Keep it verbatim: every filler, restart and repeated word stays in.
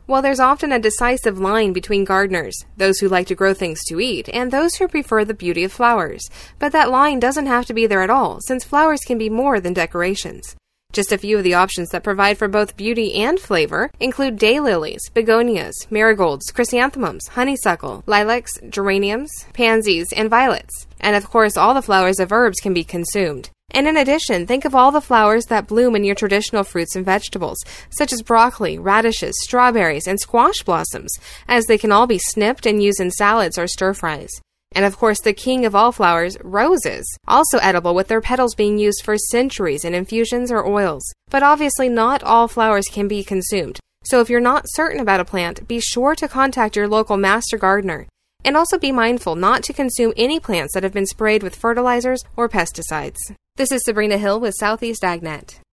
While there's often a decisive line between gardeners, those who like to grow things to eat, and those who prefer the beauty of flowers. But that line doesn't have to be there at all, since flowers can be more than decorations. Just a few of the options that provide for both beauty and flavor include daylilies, begonias, marigolds, chrysanthemums, honeysuckle, lilacs, geraniums, pansies, and violets. And of course, all the flowers of herbs can be consumed. And in addition, think of all the flowers that bloom in your traditional fruits and vegetables, such as broccoli, radishes, strawberries, and squash blossoms, as they can all be snipped and used in salads or stir-fries. And of course, the king of all flowers, roses, also edible with their petals being used for centuries in infusions or oils. But obviously not all flowers can be consumed, so if you're not certain about a plant, be sure to contact your local master gardener. And also be mindful not to consume any plants that have been sprayed with fertilizers or pesticides. This is Sabrina Hill with Southeast AgNet.